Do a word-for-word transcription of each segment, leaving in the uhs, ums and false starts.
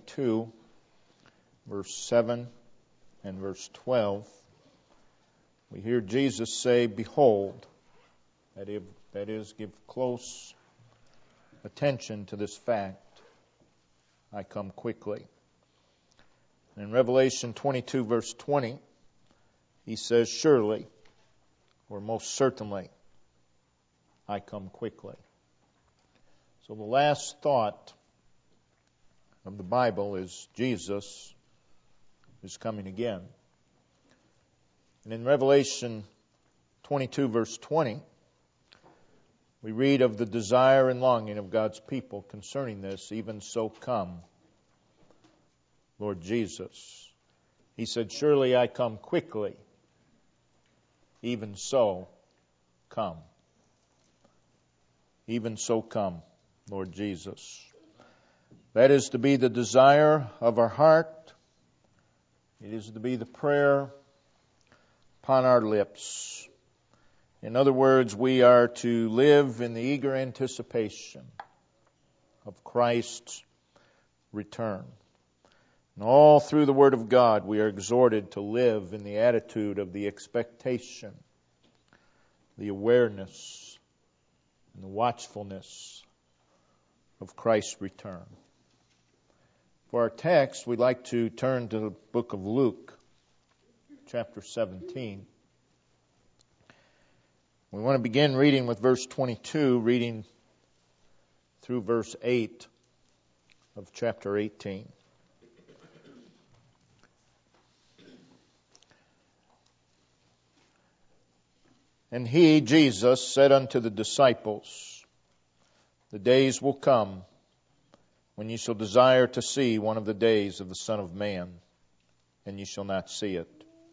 twenty-two, verse seven and verse twelve, we hear Jesus say, "Behold," that is, give close attention to this fact, "I come quickly." And in Revelation twenty-two, verse twenty, he says, "Surely," or most certainly, "I come quickly." So the last thought of the Bible is Jesus is coming again. And in Revelation twenty-two, verse twenty, we read of the desire and longing of God's people concerning this. "Even so come, Lord Jesus." He said, "Surely I come quickly. Even so come." Even so come, Lord Jesus. That is to be the desire of our heart. It is to be the prayer upon our lips. In other words, we are to live in the eager anticipation of Christ's return. And all through the Word of God, we are exhorted to live in the attitude of the expectation, the awareness, and the watchfulness of Christ's return. For our text, we'd like to turn to the book of Luke, chapter seventeen. We want to begin reading with verse twenty-two, reading through verse eight of chapter eighteen. "And he," Jesus, "said unto the disciples, The days will come when ye shall desire to see one of the days of the Son of Man, and ye shall not see it.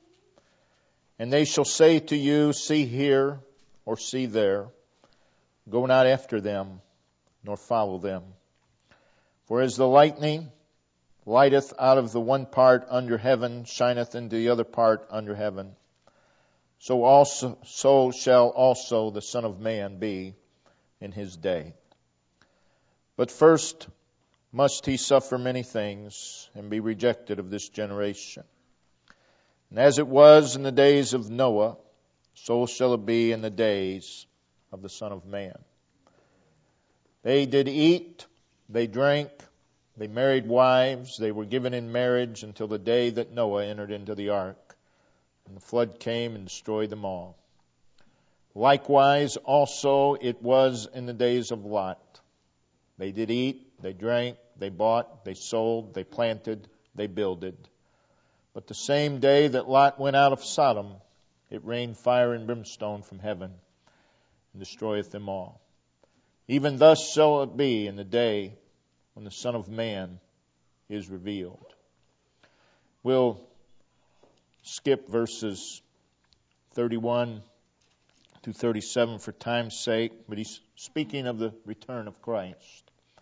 And they shall say to you, See here, or see there. Go not after them, nor follow them. For as the lightning lighteth out of the one part under heaven, shineth into the other part under heaven, so also so shall also the Son of Man be in his day. But first must he suffer many things, and be rejected of this generation. And as it was in the days of Noah, so shall it be in the days of the Son of Man. They did eat, they drank, they married wives, they were given in marriage until the day that Noah entered into the ark, and the flood came and destroyed them all. Likewise also it was in the days of Lot. They did eat, they drank, they bought, they sold, they planted, they builded. But the same day that Lot went out of Sodom, it rained fire and brimstone from heaven, and destroyeth them all. Even thus shall it be in the day when the Son of Man is revealed." We'll skip verses thirty-one to thirty-seven for time's sake, but he's speaking of the return of Christ.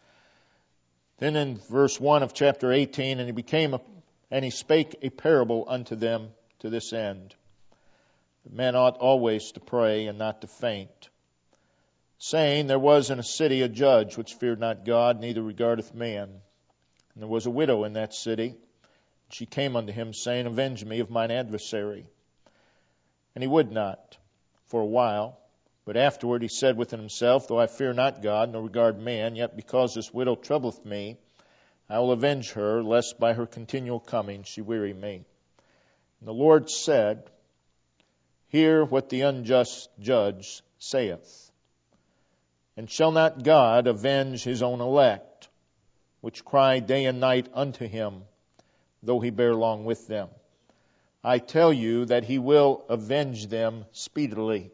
Then in verse one of chapter eighteen, and he became a, and he spake a parable unto them to this end, that men ought always to pray and not to faint, saying, There was in a city a judge which feared not God, neither regardeth man. And there was a widow in that city. She came unto him, saying, Avenge me of mine adversary. And he would not for a while. But afterward he said within himself, Though I fear not God, nor regard man, yet because this widow troubleth me, I will avenge her, lest by her continual coming she weary me. And the Lord said, Hear what the unjust judge saith. And shall not God avenge his own elect, which cry day and night unto him, though he bear long with them? I tell you that he will avenge them speedily.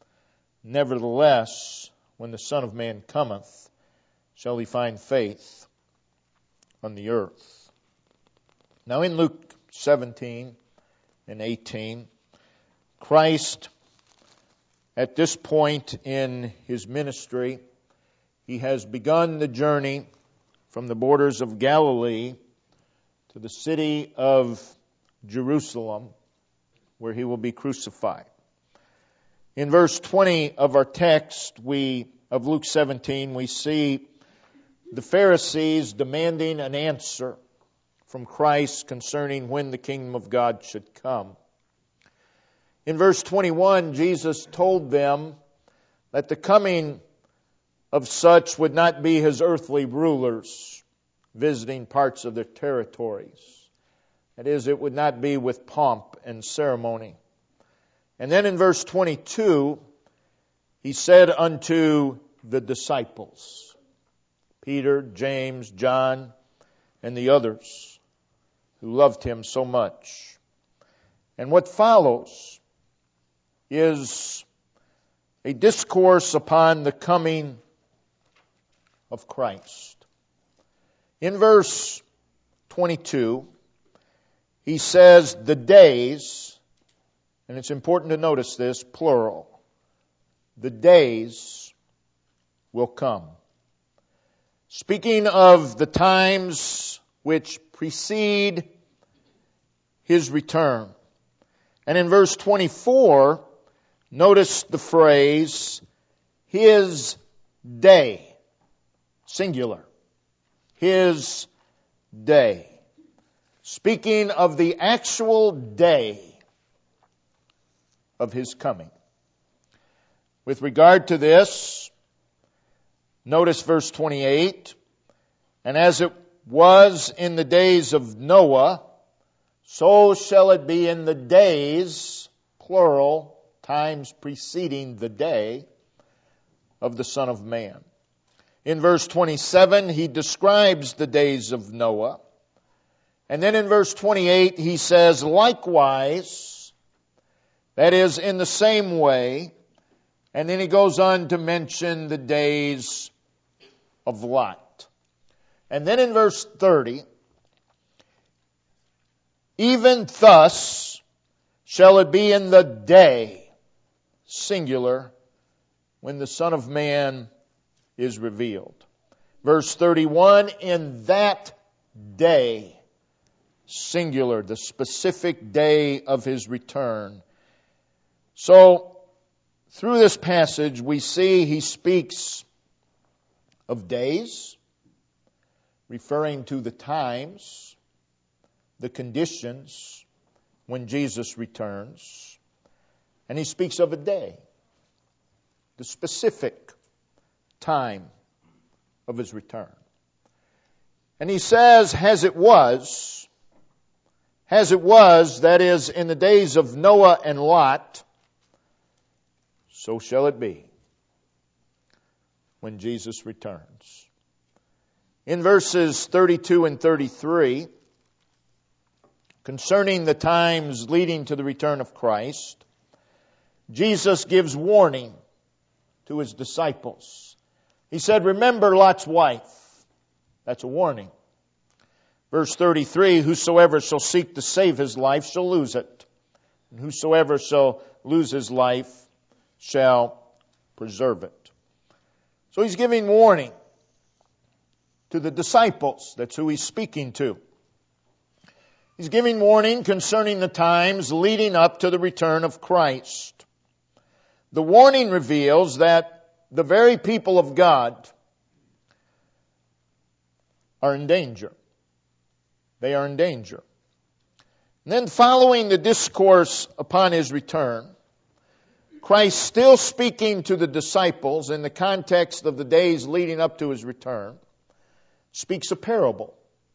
Nevertheless, when the Son of Man cometh, shall he find faith on the earth? Now in Luke seventeen and eighteen, Christ, at this point in his ministry, he has begun the journey from the borders of Galilee to the city of Jerusalem, where he will be crucified. In verse twenty of our text, we of Luke seventeen, we see the Pharisees demanding an answer from Christ concerning when the kingdom of God should come. In verse twenty-one, Jesus told them that the coming of such would not be his earthly rulers visiting parts of their territories. That is, it would not be with pomp and ceremony. And then in verse twenty-two, he said unto the disciples, Peter, James, John, and the others who loved him so much. And what follows is a discourse upon the coming of Christ. In verse twenty-two, he says, the days, and it's important to notice this, plural, the days will come. Speaking of the times which precede his return. And in verse twenty-four, notice the phrase, his day, singular, his day. Speaking of the actual day of his coming. With regard to this, notice verse twenty-eight, and as it was in the days of Noah, so shall it be in the days, plural, times preceding the day of the Son of Man. In verse twenty-seven, he describes the days of Noah. And then in verse twenty-eight, he says, likewise, that is, in the same way. And then he goes on to mention the days of Lot. And then in verse thirty, even thus shall it be in the day, singular, when the Son of Man is revealed. Verse thirty-one, in that day, singular, the specific day of his return. So, through this passage, we see he speaks of days, referring to the times, the conditions when Jesus returns. And he speaks of a day, the specific time of his return. And he says, as it was, as it was, that is, in the days of Noah and Lot, so shall it be when Jesus returns. In verses thirty-two and thirty-three, concerning the times leading to the return of Christ, Jesus gives warning to his disciples. He said, remember Lot's wife. That's a warning. Verse thirty-three, whosoever shall seek to save his life shall lose it. And whosoever shall lose his life shall preserve it. So he's giving warning to the disciples. That's who he's speaking to. He's giving warning concerning the times leading up to the return of Christ. The warning reveals that the very people of God are in danger. They are in danger. And then following the discourse upon his return, Christ, still speaking to the disciples in the context of the days leading up to his return, speaks a parable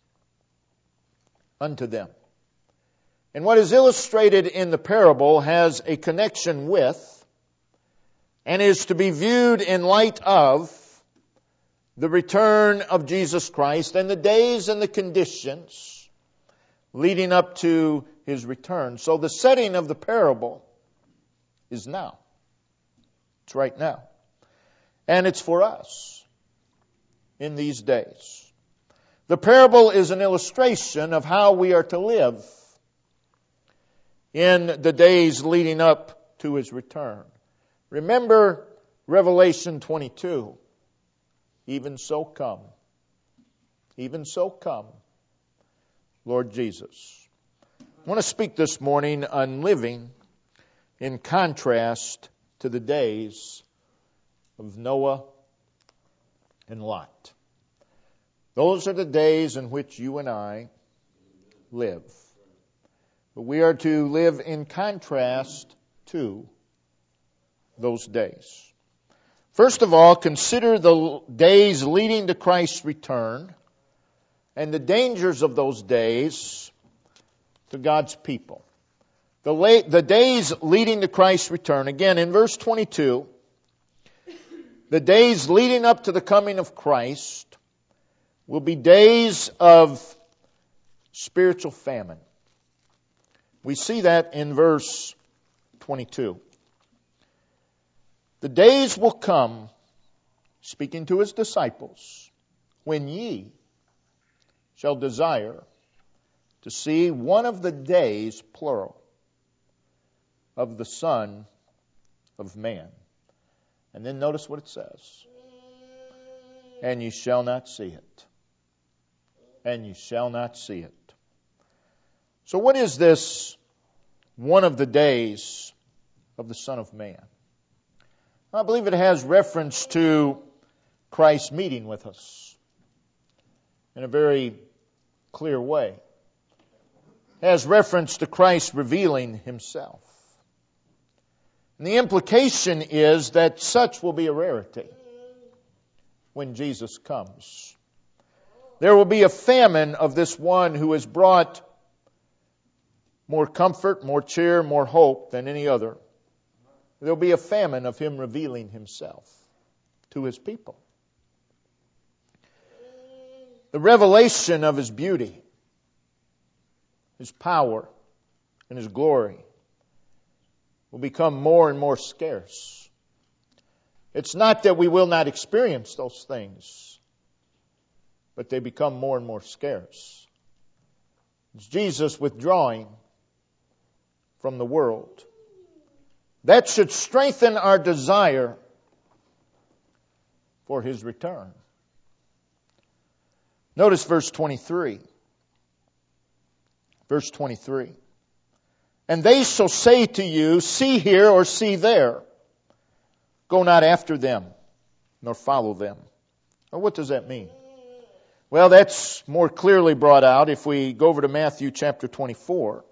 unto them. And what is illustrated in the parable has a connection with and is to be viewed in light of the return of Jesus Christ and the days and the conditions leading up to his return. So the setting of the parable is now. It's right now. And it's for us in these days. The parable is an illustration of how we are to live in the days leading up to his return. Remember Revelation twenty-two. Even so come. Even so come, Lord Jesus. I want to speak this morning on living in contrast to the days of Noah and Lot. Those are the days in which you and I live. But we are to live in contrast to those days. First of all, consider the days leading to Christ's return and the dangers of those days to God's people. The, late, the days leading to Christ's return, again in verse twenty-two, the days leading up to the coming of Christ will be days of spiritual famine. We see that in verse twenty-two. The days will come, speaking to his disciples, when ye shall desire to see one of the days, plural, of the Son of Man. And then notice what it says. And you shall not see it. And you shall not see it. So what is this one of the days of the Son of Man? I believe it has reference to Christ's meeting with us in a very clear way. It has reference to Christ revealing himself. And the implication is that such will be a rarity when Jesus comes. There will be a famine of this one who has brought more comfort, more cheer, more hope than any other. There will be a famine of him revealing himself to his people. The revelation of his beauty, his power, and his glory will become more and more scarce. It's not that we will not experience those things, but they become more and more scarce. It's Jesus withdrawing from the world. That should strengthen our desire for his return. Notice verse twenty-three. Verse twenty-three. And they shall say to you, see here or see there. Go not after them, nor follow them. Well, what does that mean? Well, that's more clearly brought out if we go over to Matthew chapter twenty-four.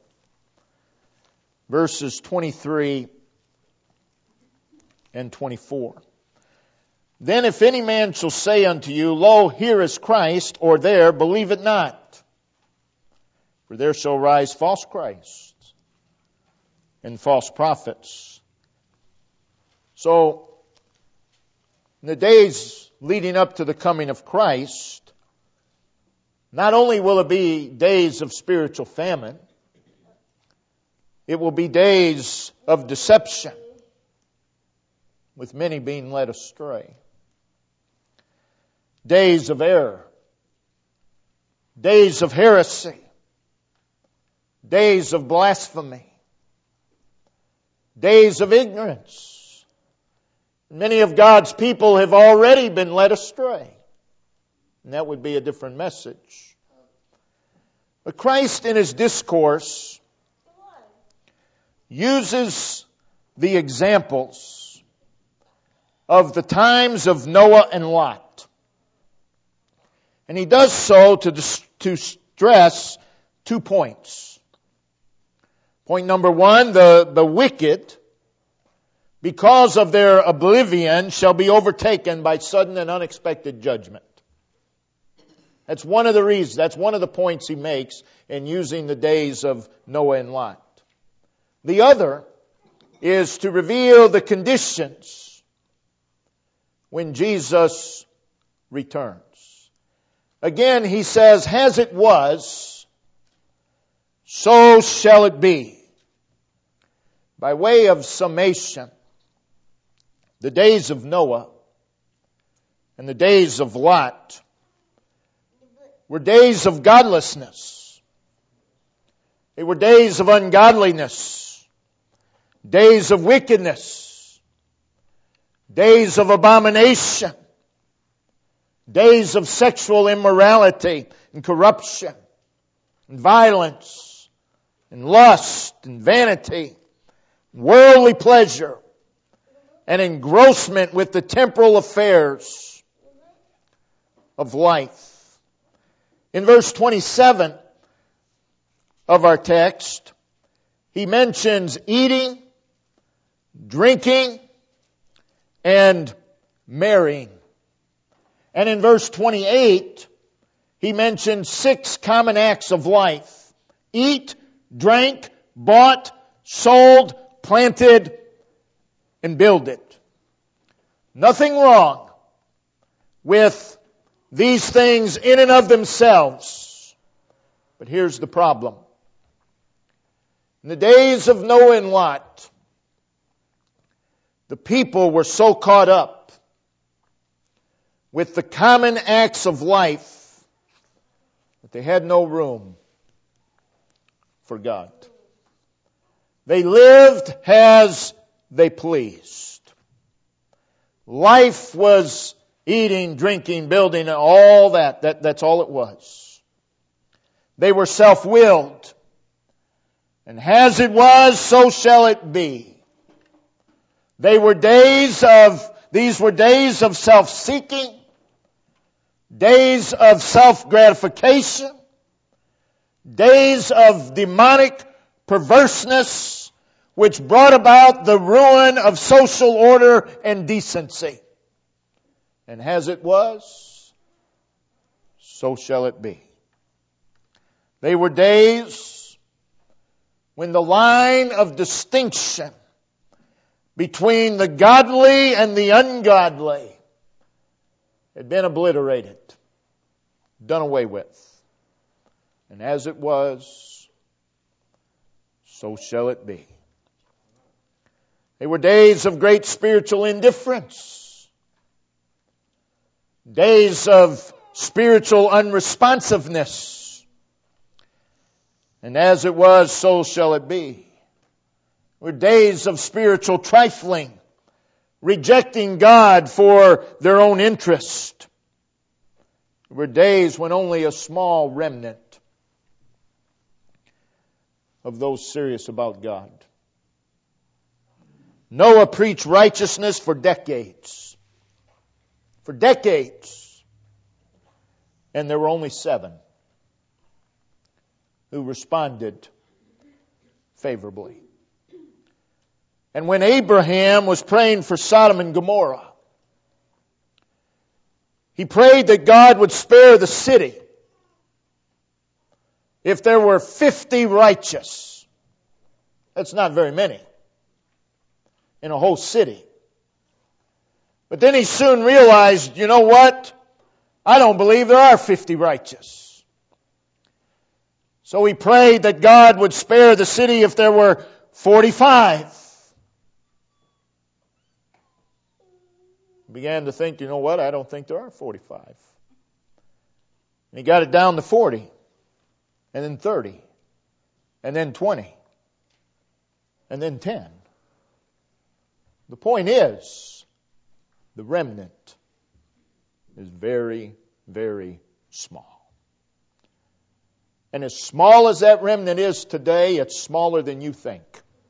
Verses twenty-three and twenty-four. Then if any man shall say unto you, Lo, here is Christ, or there, believe it not. For there shall rise false Christs and false prophets. So, in the days leading up to the coming of Christ, not only will it be days of spiritual famine, it will be days of deception, with many being led astray. Days of error. Days of heresy. Days of blasphemy. Days of ignorance. Many of God's people have already been led astray. And that would be a different message. But Christ in his discourse uses the examples of the times of Noah and Lot. And he does so to, to stress two points. Point number one, the, the wicked, because of their oblivion, shall be overtaken by sudden and unexpected judgment. That's one of the reasons, that's one of the points he makes in using the days of Noah and Lot. The other is to reveal the conditions when Jesus returns. Again, he says, as it was, so shall it be. By way of summation, the days of Noah and the days of Lot were days of godlessness. They were days of ungodliness, days of wickedness, days of abomination, days of sexual immorality and corruption and violence and lust and vanity, worldly pleasure and engrossment with the temporal affairs of life. In verse twenty-seven, of our text, he mentions eating, drinking, and marrying. And in verse twenty-eight, he mentions six common acts of life. Eat, drank, bought, sold, planted, and builded. Nothing wrong with these things in and of themselves. But here's the problem. In the days of Noah and Lot, the people were so caught up with the common acts of life that they had no room for God. They lived as they pleased. Life was eating, drinking, building, and all that. that. That's all it was. They were self-willed. And as it was, so shall it be. They were days of, these were days of self-seeking, days of self-gratification, days of demonic perverseness, which brought about the ruin of social order and decency. And as it was, so shall it be. They were days when the line of distinction between the godly and the ungodly had been obliterated, done away with. And as it was, so shall it be. They were days of great spiritual indifference, days of spiritual unresponsiveness. And as it was, so shall it be. Were days of spiritual trifling, rejecting God for their own interest. There were days when only a small remnant of those serious about God. Noah preached righteousness for decades. For decades. And there were only seven who responded favorably. And when Abraham was praying for Sodom and Gomorrah, he prayed that God would spare the city if there were fifty righteous. That's not very many in a whole city. But then he soon realized, you know what? I don't believe there are fifty righteous. So he prayed that God would spare the city if there were forty-five. Began to think, you know what? I don't think there are forty-five. And he got it down to forty. And then thirty. And then twenty. And then ten. The point is, the remnant is very, very small. And as small as that remnant is today, it's smaller than you think.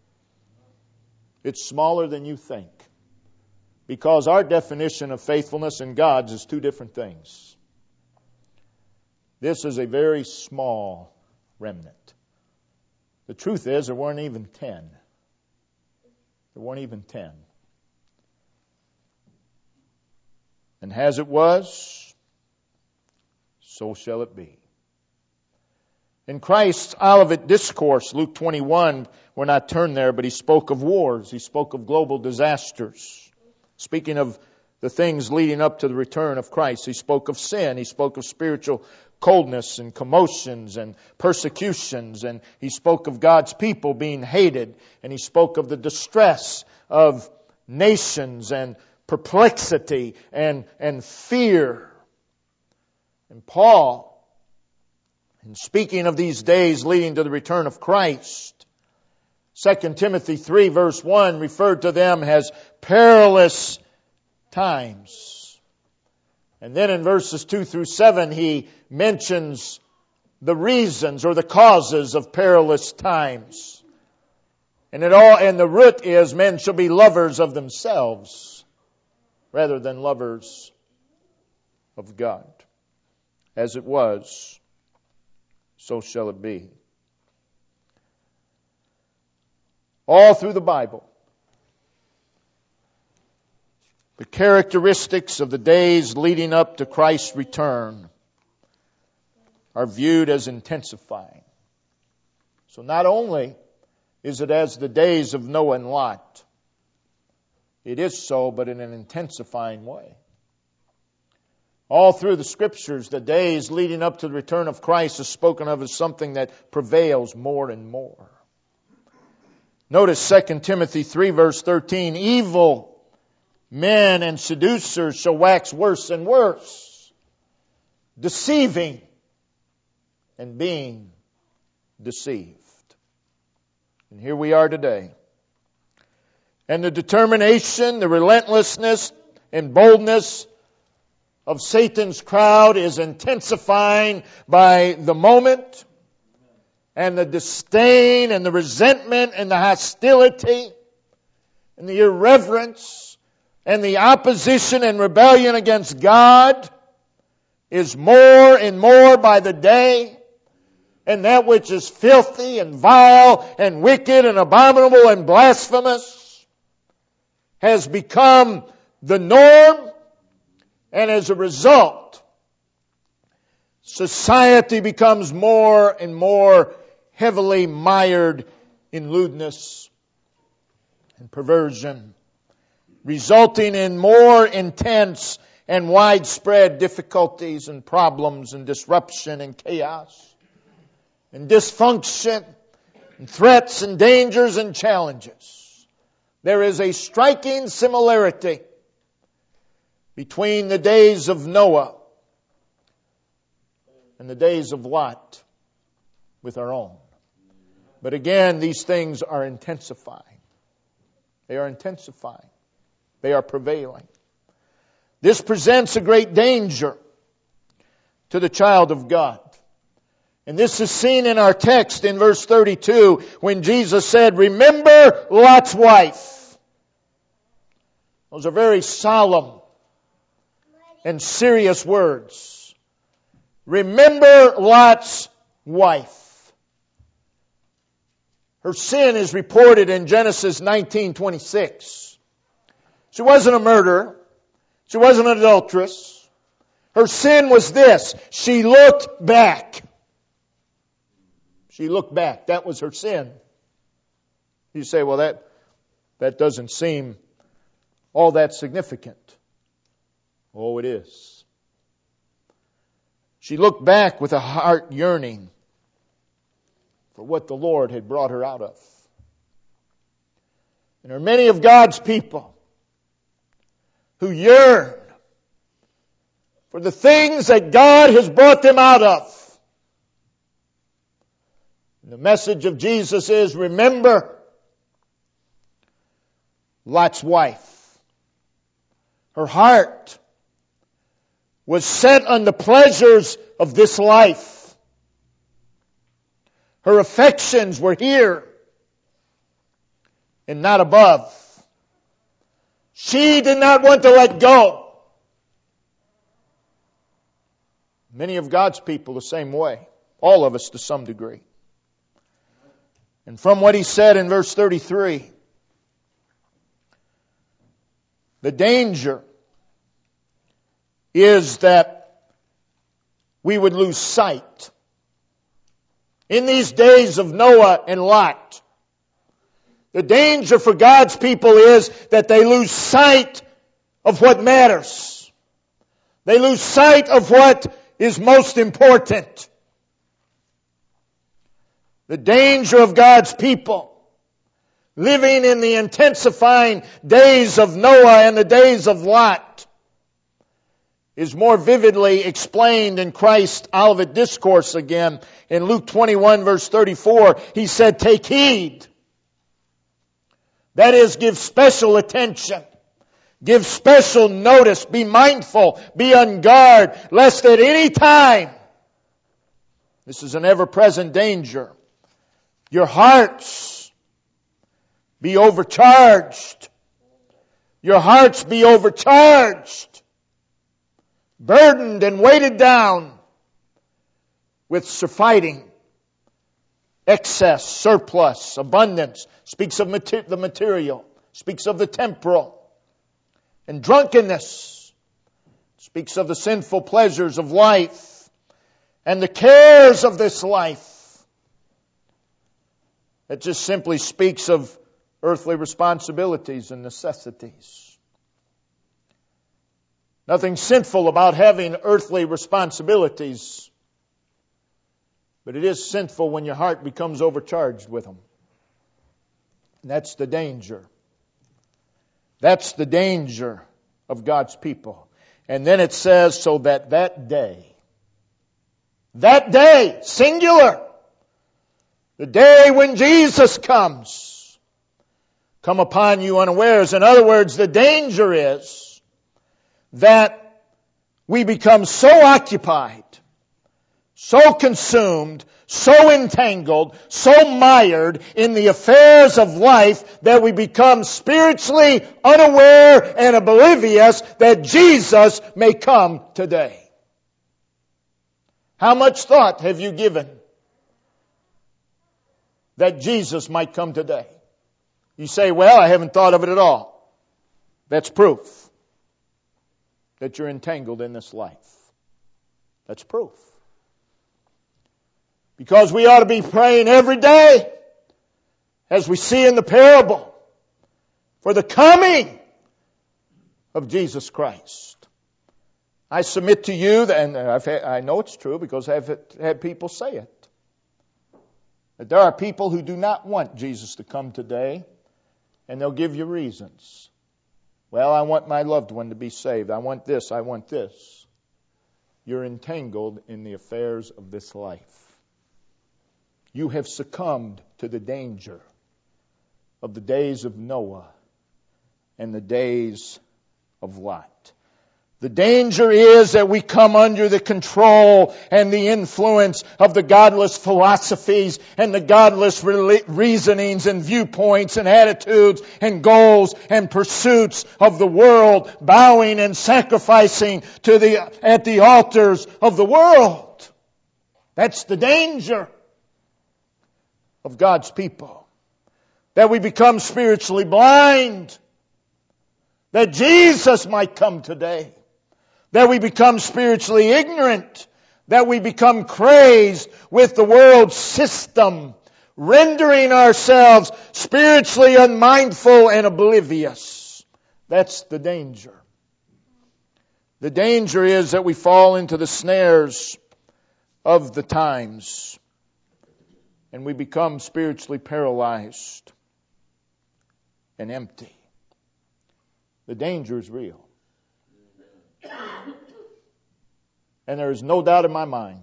It's smaller than you think. Because our definition of faithfulness and God's is two different things. This is a very small remnant. The truth is, there weren't even ten. There weren't even ten. And as it was, so shall it be. In Christ's Olivet Discourse, Luke twenty-one, we're not turned there, but he spoke of wars. He spoke of global disasters. Speaking of the things leading up to the return of Christ, he spoke of sin. He spoke of spiritual coldness and commotions and persecutions. And he spoke of God's people being hated. And he spoke of the distress of nations and perplexity and, and fear. And Paul, in speaking of these days leading to the return of Christ, Second Timothy three verse one referred to them as perilous times. And then in verses two through seven he mentions the reasons or the causes of perilous times. And it all and the root is men shall be lovers of themselves rather than lovers of God. As it was, so shall it be. All through the Bible, the characteristics of the days leading up to Christ's return are viewed as intensifying. So not only is it as the days of Noah and Lot, it is so, but in an intensifying way. All through the Scriptures, the days leading up to the return of Christ is spoken of as something that prevails more and more. Notice Second Timothy three verse thirteen, evil men and seducers shall wax worse and worse, deceiving and being deceived. And here we are today. And the determination, the relentlessness and boldness of Satan's crowd is intensifying by the moment. And the disdain and the resentment and the hostility and the irreverence and the opposition and rebellion against God is more and more by the day. And that which is filthy and vile and wicked and abominable and blasphemous has become the norm. And as a result, society becomes more and more heavily mired in lewdness and perversion, resulting in more intense and widespread difficulties and problems and disruption and chaos and dysfunction and threats and dangers and challenges. There is a striking similarity between the days of Noah and the days of Lot with our own. But again, these things are intensifying. They are intensifying. They are prevailing. This presents a great danger to the child of God. And this is seen in our text in verse thirty-two when Jesus said, remember Lot's wife. Those are very solemn and serious words. Remember Lot's wife. Her sin is reported in Genesis nineteen twenty-six. She wasn't a murderer. She wasn't an adulteress. Her sin was this. She looked back. She looked back. That was her sin. You say, well, that, that doesn't seem all that significant. Oh, it is. She looked back with a heart yearning for what the Lord had brought her out of. And there are many of God's people who yearn for the things that God has brought them out of. And the message of Jesus is, remember Lot's wife. Her heart was set on the pleasures of this life. Her affections were here and not above. She did not want to let go. Many of God's people the same way. All of us to some degree. And from what he said in verse thirty-three, the danger is that we would lose sight. In these days of Noah and Lot, the danger for God's people is that they lose sight of what matters. They lose sight of what is most important. The danger of God's people living in the intensifying days of Noah and the days of Lot is more vividly explained in Christ's Olivet Discourse again. In Luke twenty-one verse thirty-four, he said, take heed. That is, give special attention. Give special notice. Be mindful. Be on guard. Lest at any time, this is an ever-present danger, your hearts be overcharged. Your hearts be overcharged. Burdened and weighted down with surfeiting excess, surplus, abundance. Speaks of mater- the material. Speaks of the temporal. And drunkenness. Speaks of the sinful pleasures of life. And the cares of this life. It just simply speaks of earthly responsibilities and necessities. Nothing sinful about having earthly responsibilities. But it is sinful when your heart becomes overcharged with them. And that's the danger. That's the danger of God's people. And then it says, so that that day, that day, singular, the day when Jesus comes, come upon you unawares. In other words, the danger is that we become so occupied, so consumed, so entangled, so mired in the affairs of life that we become spiritually unaware and oblivious that Jesus may come today. How much thought have you given that Jesus might come today? You say, well, I haven't thought of it at all. That's proof that you're entangled in this life. That's proof. Because we ought to be praying every day, as we see in the parable, for the coming of Jesus Christ. I submit to you, that, and I've had, I know it's true because I've had people say it, that there are people who do not want Jesus to come today, and they'll give you reasons. Well, I want my loved one to be saved. I want this, I want this. You're entangled in the affairs of this life. You have succumbed to the danger of the days of Noah and the days of Lot. The danger is that we come under the control and the influence of the godless philosophies and the godless re- reasonings and viewpoints and attitudes and goals and pursuits of the world, bowing and sacrificing to the, at the altars of the world. That's the danger of God's people. That we become spiritually blind. That Jesus might come today. That we become spiritually ignorant. That we become crazed with the world's system, rendering ourselves spiritually unmindful and oblivious. That's the danger. The danger is that we fall into the snares of the times and we become spiritually paralyzed and empty. The danger is real. And there is no doubt in my mind,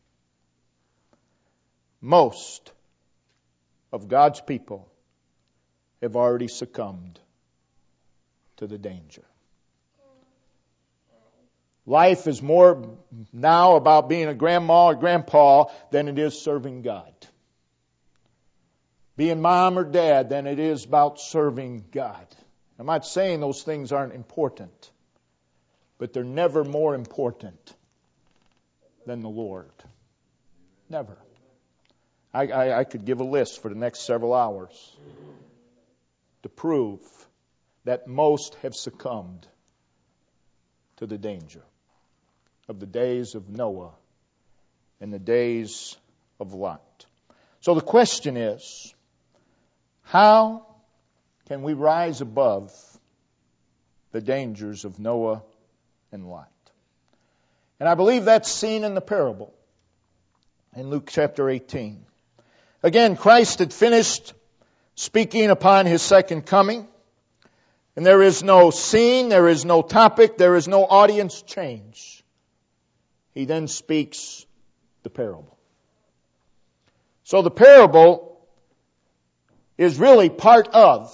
most of God's people have already succumbed to the danger. Life is more now about being a grandma or grandpa than it is serving God. Being mom or dad than it is about serving God. I'm not saying those things aren't important, but they're never more important than the Lord. Never. I, I, I could give a list for the next several hours to prove that most have succumbed to the danger of the days of Noah and the days of Lot. So the question is, how can we rise above the dangers of Noah and Lot? And I believe that's seen in the parable in Luke chapter eighteen. Again, Christ had finished speaking upon His second coming. And there is no scene, there is no topic, there is no audience change. He then speaks the parable. So the parable is really part of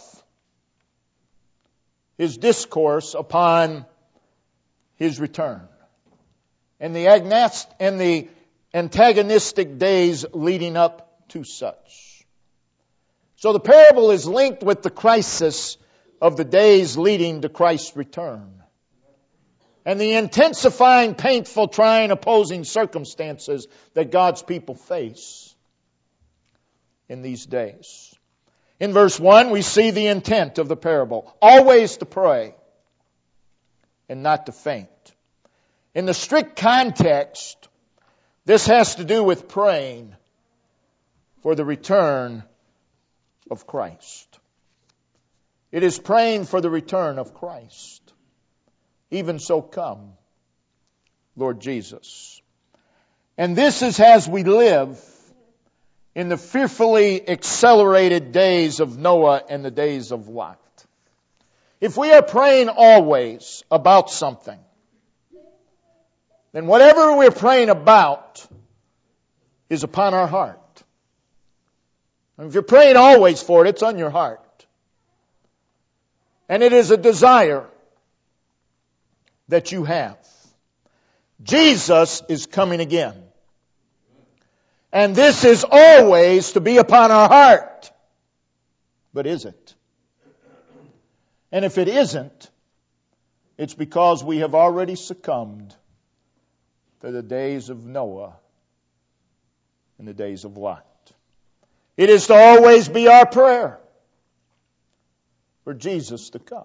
His discourse upon His return and the agnast and the antagonistic days leading up to such. So the parable is linked with the crisis of the days leading to Christ's return and the intensifying, painful, trying, opposing circumstances that God's people face. in these days. In verse one, we see the intent of the parable. Always to pray and not to faint. In the strict context, this has to do with praying for the return of Christ. It is praying for the return of Christ. Even so come, Lord Jesus. And this is as we live in the fearfully accelerated days of Noah and the days of Lot. If we are praying always about something, then whatever we're praying about is upon our heart. And if you're praying always for it, it's on your heart. And it is a desire that you have. Jesus is coming again. And this is always to be upon our heart. But is it? And if it isn't, it's because we have already succumbed to the days of Noah and the days of Lot. It is to always be our prayer for Jesus to come.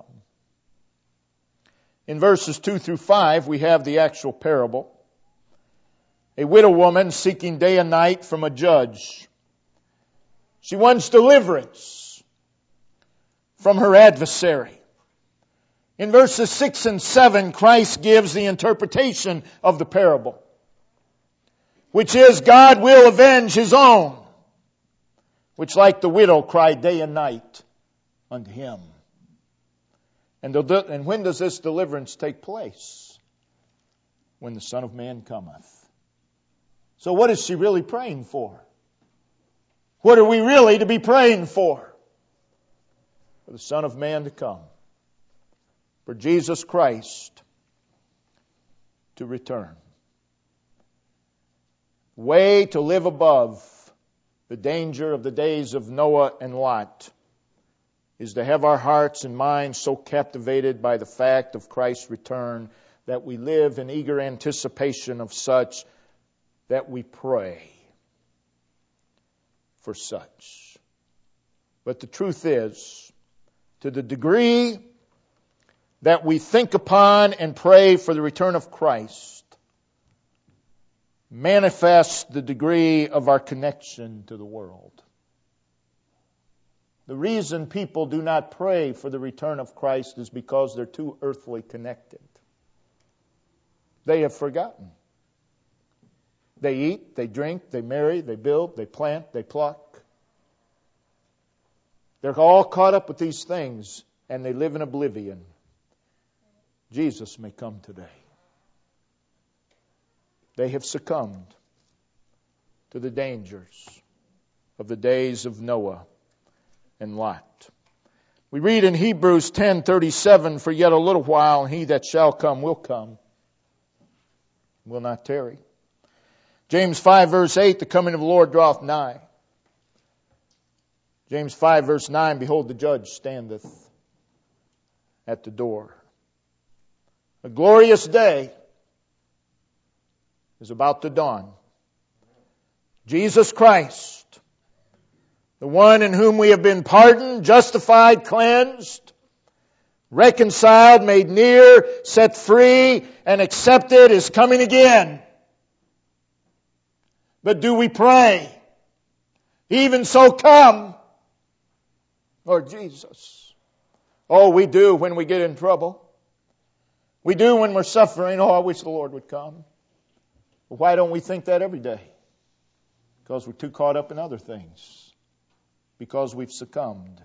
In verses two through five, we have the actual parable. A widow woman seeking day and night from a judge. She wants deliverance from her adversary. In verses six and seven, Christ gives the interpretation of the parable, which is God will avenge His own, which like the widow cried day and night unto Him. And, the, and when does this deliverance take place? When the Son of Man cometh. So what is she really praying for? What are we really to be praying for? For the Son of Man to come. For Jesus Christ to return. Way to live above the danger of the days of Noah and Lot is to have our hearts and minds so captivated by the fact of Christ's return that we live in eager anticipation of such, that we pray for such. But the truth is, to the degree that we think upon and pray for the return of Christ, manifests the degree of our connection to the world. The reason people do not pray for the return of Christ is because they're too earthly connected. They have forgotten. They eat, they drink, they marry, they build, they plant, they pluck. They're all caught up with these things and they live in oblivion. Jesus may come today. They have succumbed to the dangers of the days of Noah and Lot. We read in Hebrews ten thirty-seven, for yet a little while, and he that shall come will come, will not tarry. James five verse eight, the coming of the Lord draweth nigh. James five verse nine, behold, the judge standeth at the door. A glorious day is about to dawn. Jesus Christ, the one in whom we have been pardoned, justified, cleansed, reconciled, made near, set free, and accepted, is coming again. But do we pray? Even so come, Lord Jesus. Oh, we do when we get in trouble. We do when we're suffering. Oh, I wish the Lord would come. But why don't we think that every day? Because we're too caught up in other things. Because we've succumbed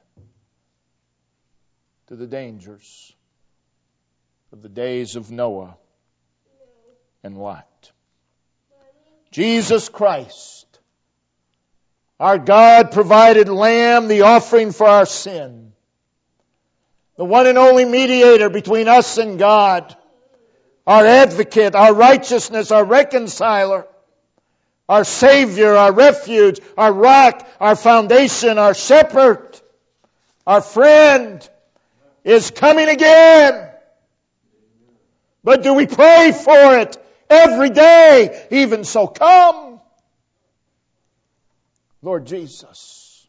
to the dangers of the days of Noah and Lot. Jesus Christ, our God-provided Lamb, the offering for our sin, the one and only mediator between us and God, our advocate, our righteousness, our reconciler, our Savior, our refuge, our rock, our foundation, our shepherd, our friend, is coming again. But do we pray for it every day? Even so come, Lord Jesus.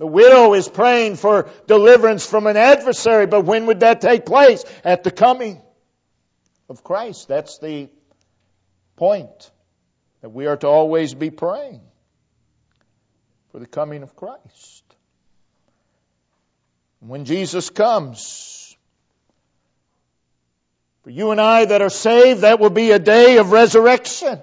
The widow is praying for deliverance from an adversary, but when would that take place? At the coming of Christ. That's the point, that we are to always be praying for the coming of Christ. When Jesus comes, for you and I that are saved, that will be a day of resurrection.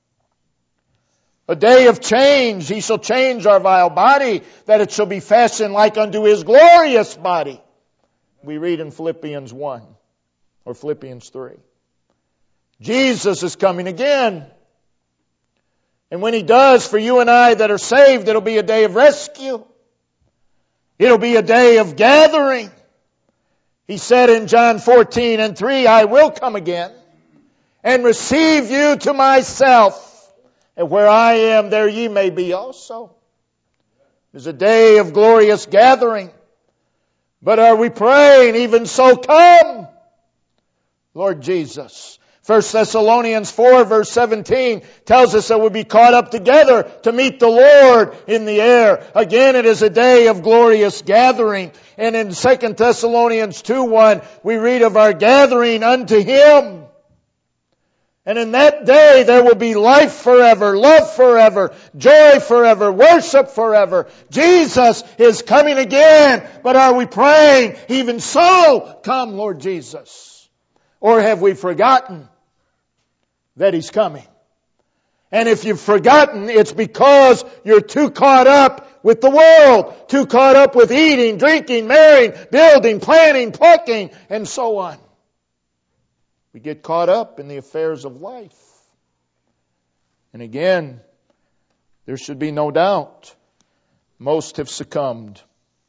A day of change. He shall change our vile body, that it shall be fashioned like unto His glorious body. We read in Philippians one or Philippians three. Jesus is coming again. And when He does, for you and I that are saved, it'll be a day of rescue. It'll be a day of gathering. He said in John fourteen and three, I will come again and receive you to myself. And where I am, there ye may be also. There's a day of glorious gathering. But are we praying, even so come, Lord Jesus? First Thessalonians four verse seventeen tells us that we'll be caught up together to meet the Lord in the air. Again, it is a day of glorious gathering. And in Second Thessalonians two one, we read of our gathering unto Him. And in that day there will be life forever, love forever, joy forever, worship forever. Jesus is coming again. But are we praying, even so, come Lord Jesus? Or have we forgotten that He's coming? And if you've forgotten, it's because you're too caught up with the world, too caught up with eating, drinking, marrying, building, planning, plucking, and so on. We get caught up in the affairs of life. And again, there should be no doubt, most have succumbed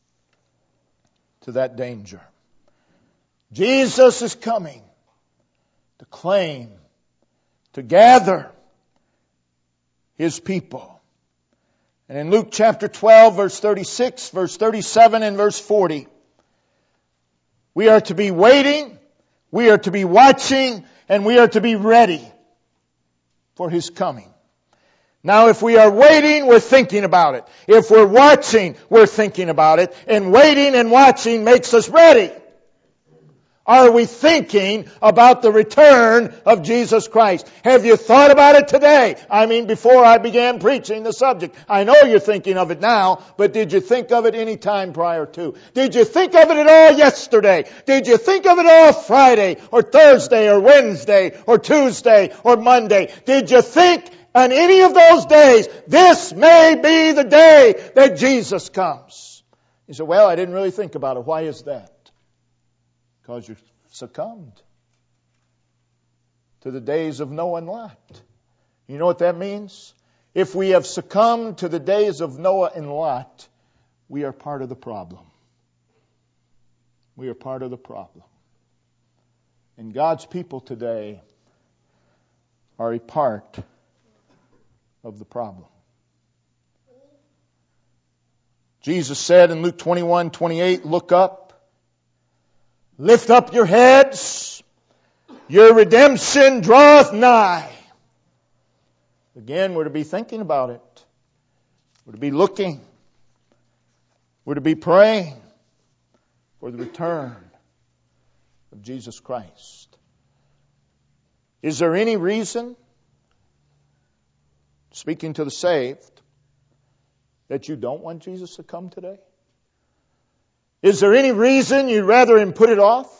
to that danger. Jesus is coming to claim, to gather His people. And in Luke chapter twelve, verse thirty-six, verse thirty-seven, and verse forty, we are to be waiting, we are to be watching, and we are to be ready for His coming. Now, if we are waiting, we're thinking about it. If we're watching, we're thinking about it. And waiting and watching makes us ready. Are we thinking about the return of Jesus Christ? Have you thought about it today? I mean, before I began preaching the subject. I know you're thinking of it now, but did you think of it any time prior to? Did you think of it at all yesterday? Did you think of it all Friday or Thursday or Wednesday or Tuesday or Monday? Did you think on any of those days, this may be the day that Jesus comes? You say, well, I didn't really think about it. Why is that? Because you succumbed to the days of Noah and Lot. You know what that means? If we have succumbed to the days of Noah and Lot, we are part of the problem. We are part of the problem. And God's people today are a part of the problem. Jesus said in Luke twenty-one twenty-eight, look up. Lift up your heads. Your redemption draweth nigh. Again, we're to be thinking about it. We're to be looking. We're to be praying for the return of Jesus Christ. Is there any reason, speaking to the saved, that you don't want Jesus to come today? Is there any reason you'd rather Him put it off?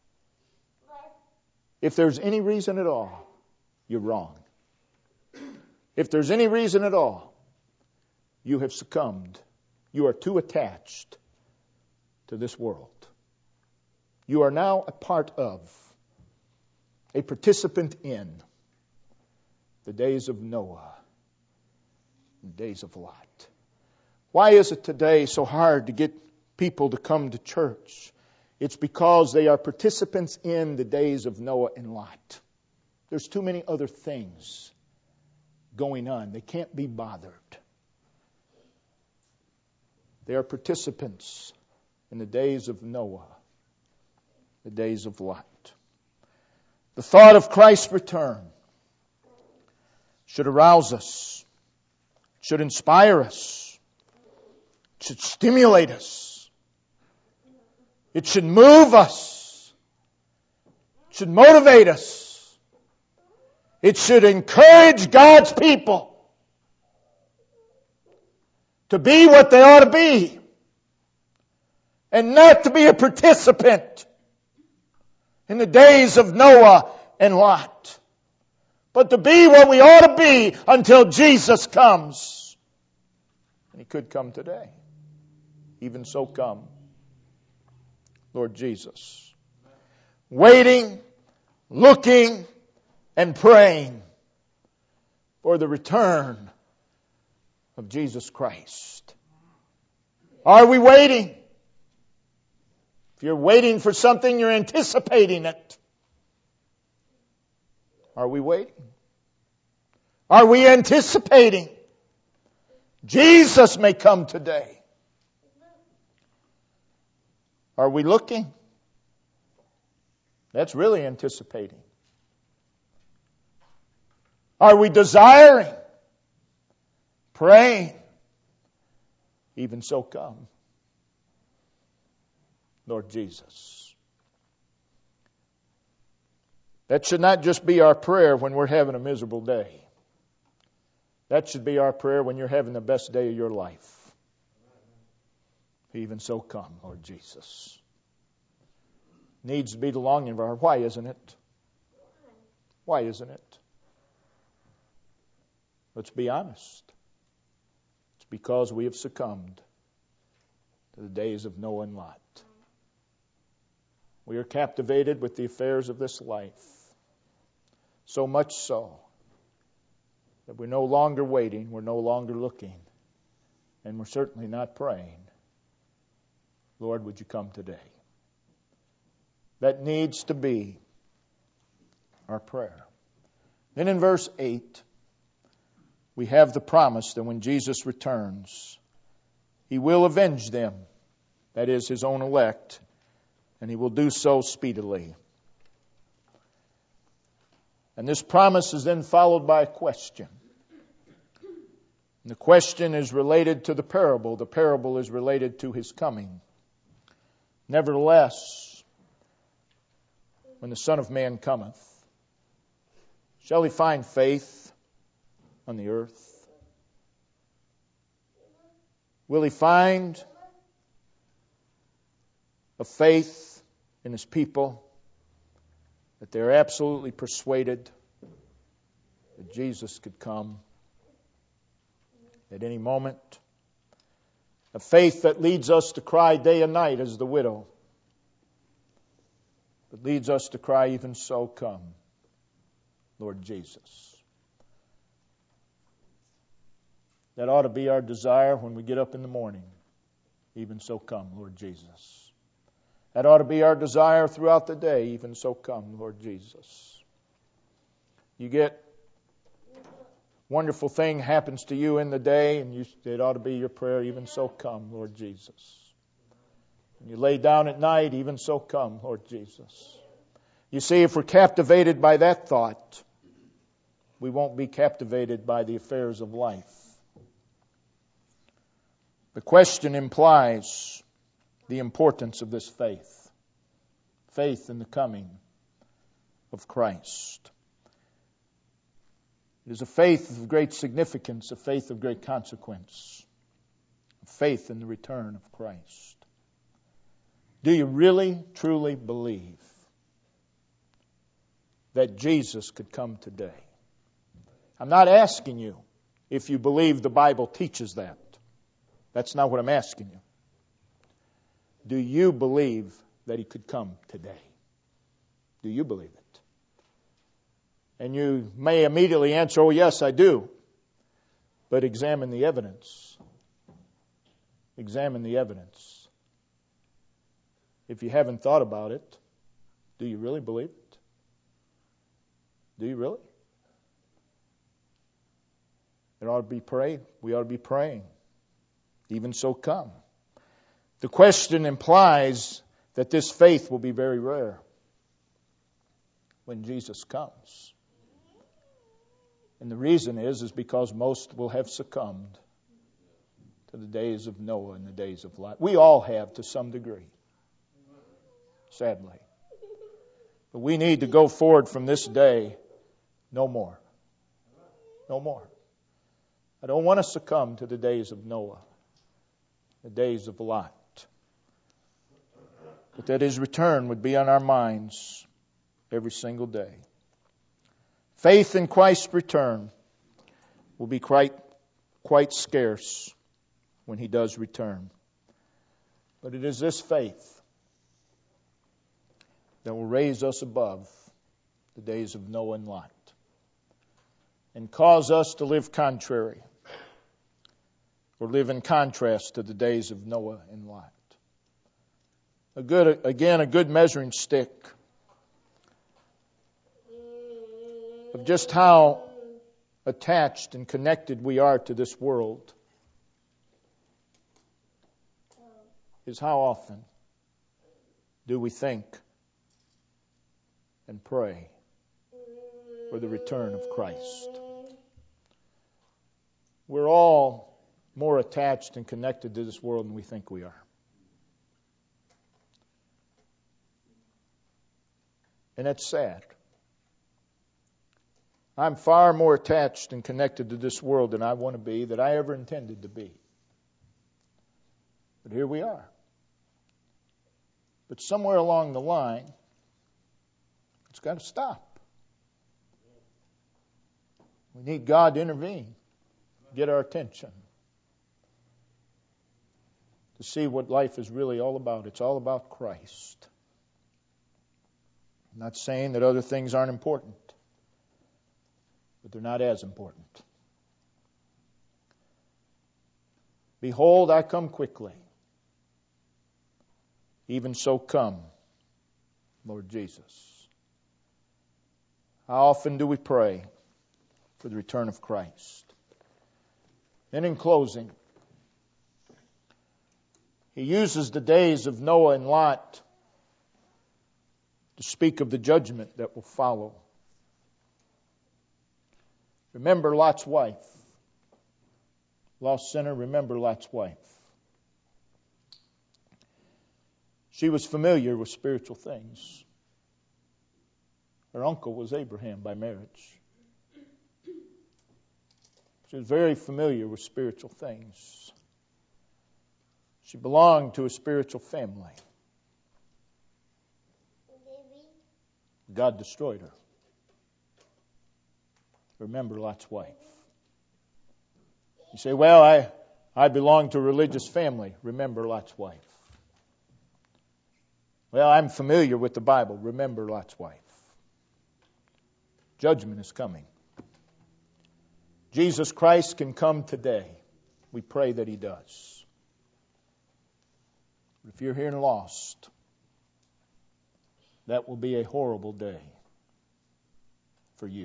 If there's any reason at all, you're wrong. If there's any reason at all, you have succumbed. You are too attached to this world. You are now a part of, a participant in the days of Noah, the days of Lot. Why is it today so hard to get people to come to church? It's because they are participants in the days of Noah and Lot. There's too many other things going on. They can't be bothered. They are participants in the days of Noah, the days of Lot. The thought of Christ's return should arouse us, should inspire us, It should stimulate us. It should move us. It should motivate us. It should encourage God's people to be what they ought to be and not to be a participant in the days of Noah and Lot, but to be what we ought to be until Jesus comes. And He could come today. Even so come, Lord Jesus. Waiting, looking, and praying for the return of Jesus Christ. Are we waiting? If you're waiting for something, you're anticipating it. Are we waiting? Are we anticipating? Jesus may come today. Are we looking? That's really anticipating. Are we desiring? Praying? Even so come, Lord Jesus. That should not just be our prayer when we're having a miserable day. That should be our prayer when you're having the best day of your life. Even so come, Lord Jesus. Needs to be the longing of our heart. Why isn't it? Why isn't it? Let's be honest. It's because we have succumbed to the days of Noah and Lot. We are captivated with the affairs of this life. So much so that we're no longer waiting, we're no longer looking, and we're certainly not praying. Lord, would you come today? That needs to be our prayer. Then in verse eight, we have the promise that when Jesus returns, He will avenge them, that is, His own elect, and He will do so speedily. And this promise is then followed by a question. And the question is related to the parable. The parable is related to His coming. Nevertheless, when the Son of Man cometh, shall He find faith on the earth? Will He find a faith in His people that they're absolutely persuaded that Jesus could come at any moment? A faith that leads us to cry day and night as the widow, but leads us to cry, even so come, Lord Jesus. That ought to be our desire when we get up in the morning. Even so come, Lord Jesus. That ought to be our desire throughout the day. Even so come, Lord Jesus. You get wonderful thing happens to you in the day, and you, it ought to be your prayer. Even so come, Lord Jesus. And you lay down at night. Even so come, Lord Jesus. You see, if we're captivated by that thought, we won't be captivated by the affairs of life. The question implies the importance of this faith. Faith in the coming of Christ. It is a faith of great significance, a faith of great consequence, a faith in the return of Christ. Do you really, truly believe that Jesus could come today? I'm not asking you if you believe the Bible teaches that. That's not what I'm asking you. Do you believe that He could come today? Do you believe it? And you may immediately answer, oh yes, I do. But examine the evidence. Examine the evidence. If you haven't thought about it, do you really believe it? Do you really? It ought to be prayed. We ought to be praying. Even so come. The question implies that this faith will be very rare when Jesus comes. And the reason is, is because most will have succumbed to the days of Noah and the days of Lot. We all have to some degree, sadly. But we need to go forward from this day no more. No more. I don't want to succumb to the days of Noah, the days of Lot. But that His return would be on our minds every single day. Faith in Christ's return will be quite, quite scarce when He does return. But it is this faith that will raise us above the days of Noah and Lot and cause us to live contrary or live in contrast to the days of Noah and Lot. A good, again, a good measuring stick of just how attached and connected we are to this world is how often do we think and pray for the return of Christ. We're all more attached and connected to this world than we think we are. And it's sad. I'm far more attached and connected to this world than I want to be, that I ever intended to be. But here we are. But somewhere along the line, it's got to stop. We need God to intervene, get our attention, to see what life is really all about. It's all about Christ. I'm not saying that other things aren't important, but they're not as important. Behold, I come quickly. Even so come, Lord Jesus. How often do we pray for the return of Christ? And in closing, He uses the days of Noah and Lot to speak of the judgment that will follow. Remember Lot's wife. Lost sinner, remember Lot's wife. She was familiar with spiritual things. Her uncle was Abraham by marriage. She was very familiar with spiritual things. She belonged to a spiritual family. God destroyed her. Remember Lot's wife. You say, well, I, I belong to a religious family. Remember Lot's wife. Well, I'm familiar with the Bible. Remember Lot's wife. Judgment is coming. Jesus Christ can come today. We pray that He does. But if you're here and lost, that will be a horrible day for you.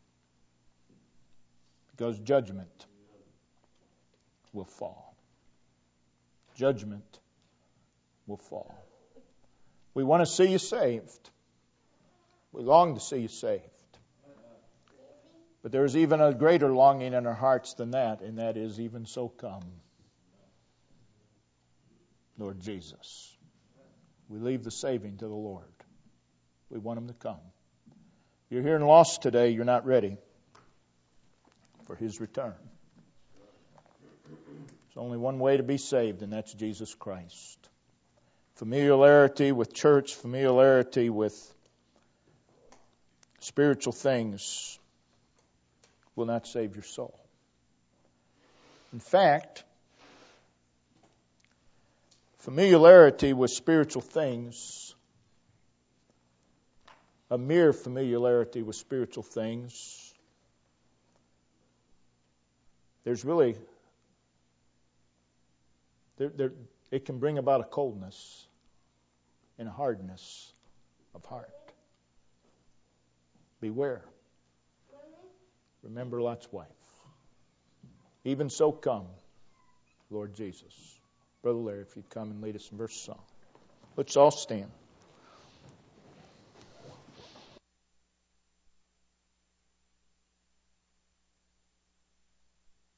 Because judgment will fall. Judgment will fall. We want to see you saved. We long to see you saved. But there's even a greater longing in our hearts than that, and that is, even so come, Lord Jesus. We leave the saving to the Lord. We want Him to come. If you're here and lost today, you're not ready for His return. There's only one way to be saved, and that's Jesus Christ. Familiarity with church, familiarity with spiritual things will not save your soul. In fact, familiarity with spiritual things, a mere familiarity with spiritual things, there's really, there, there, it can bring about a coldness and a hardness of heart. Beware. Remember Lot's wife. Even so come, Lord Jesus. Brother Larry, if you'd come and lead us in verse song. Let's all stand.